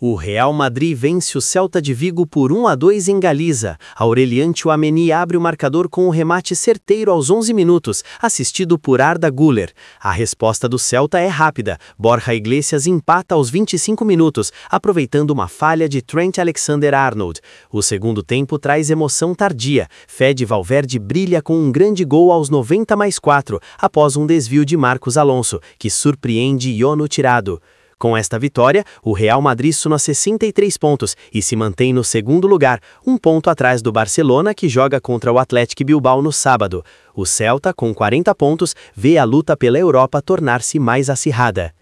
O Real Madrid vence o Celta de Vigo por 1-2 em Galiza. Aurelian Tchouaméni abre o marcador com um remate certeiro aos 11 minutos, assistido por Arda Güler. A resposta do Celta é rápida. Borja Iglesias empata aos 25 minutos, aproveitando uma falha de Trent Alexander-Arnold. O segundo tempo traz emoção tardia. Fede Valverde brilha com um grande gol aos 90+4, após um desvio de Marcos Alonso, que surpreende Yono Tirado. Com esta vitória, o Real Madrid soma 63 pontos e se mantém no segundo lugar, um ponto atrás do Barcelona, que joga contra o Athletic Bilbao no sábado. O Celta, com 40 pontos, vê a luta pela Europa tornar-se mais acirrada.